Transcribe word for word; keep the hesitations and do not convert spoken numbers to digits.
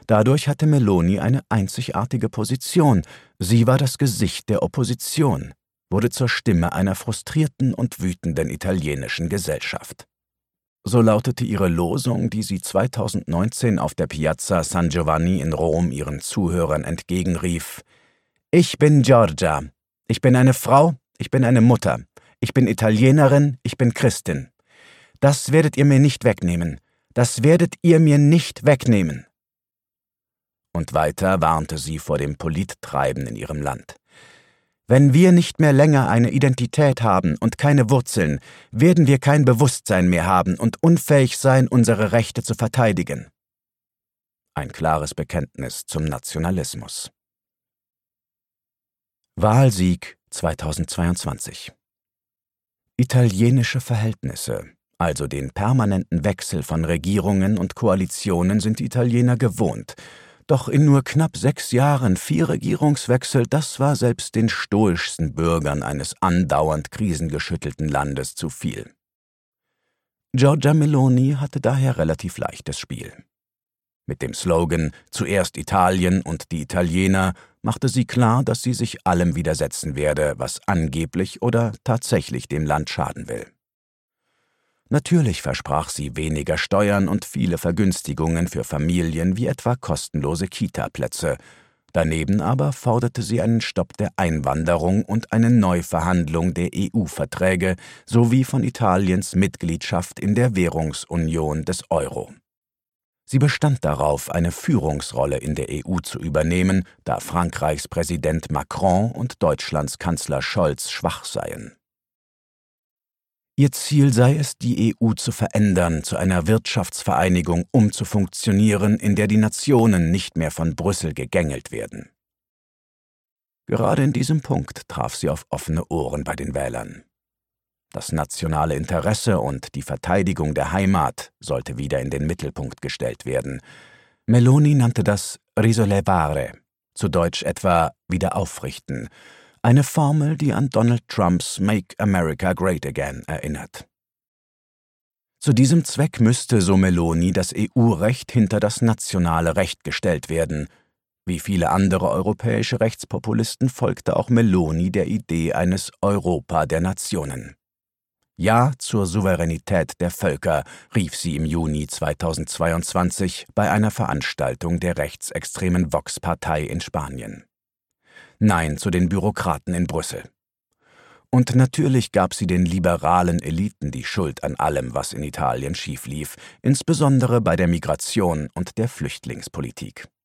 Dadurch hatte Meloni eine einzigartige Position. Sie war das Gesicht der Opposition, wurde zur Stimme einer frustrierten und wütenden italienischen Gesellschaft. So lautete ihre Losung, die sie zweitausendneunzehn auf der Piazza San Giovanni in Rom ihren Zuhörern entgegenrief: Ich bin Giorgia, ich bin eine Frau, ich bin eine Mutter, ich bin Italienerin, ich bin Christin. Das werdet ihr mir nicht wegnehmen, das werdet ihr mir nicht wegnehmen. Und weiter warnte sie vor dem Polittreiben in ihrem Land. Wenn wir nicht mehr länger eine Identität haben und keine Wurzeln, werden wir kein Bewusstsein mehr haben und unfähig sein, unsere Rechte zu verteidigen. Ein klares Bekenntnis zum Nationalismus. Wahlsieg zweitausendzweiundzwanzig. Italienische Verhältnisse, also den permanenten Wechsel von Regierungen und Koalitionen, sind die Italiener gewohnt. Doch in nur knapp sechs Jahren vier Regierungswechsel, das war selbst den stoischsten Bürgern eines andauernd krisengeschüttelten Landes zu viel. Giorgia Meloni hatte daher relativ leichtes Spiel. Mit dem Slogan »Zuerst Italien und die Italiener« machte sie klar, dass sie sich allem widersetzen werde, was angeblich oder tatsächlich dem Land schaden will. Natürlich versprach sie weniger Steuern und viele Vergünstigungen für Familien wie etwa kostenlose Kita-Plätze. Daneben aber forderte sie einen Stopp der Einwanderung und eine Neuverhandlung der E U-Verträge sowie von Italiens Mitgliedschaft in der Währungsunion des Euro. Sie bestand darauf, eine Führungsrolle in der E U zu übernehmen, da Frankreichs Präsident Macron und Deutschlands Kanzler Scholz schwach seien. Ihr Ziel sei es, die E U zu verändern, zu einer Wirtschaftsvereinigung umzufunktionieren, in der die Nationen nicht mehr von Brüssel gegängelt werden. Gerade in diesem Punkt traf sie auf offene Ohren bei den Wählern. Das nationale Interesse und die Verteidigung der Heimat sollte wieder in den Mittelpunkt gestellt werden. Meloni nannte das risollevare, zu Deutsch etwa wieder aufrichten, eine Formel, die an Donald Trumps Make America Great Again erinnert. Zu diesem Zweck müsste, so Meloni, das E U-Recht hinter das nationale Recht gestellt werden. Wie viele andere europäische Rechtspopulisten folgte auch Meloni der Idee eines Europa der Nationen. Ja zur Souveränität der Völker, rief sie im Juni zweitausendzweiundzwanzig bei einer Veranstaltung der rechtsextremen Vox-Partei in Spanien. Nein zu den Bürokraten in Brüssel. Und natürlich gab sie den liberalen Eliten die Schuld an allem, was in Italien schieflief, insbesondere bei der Migration und der Flüchtlingspolitik.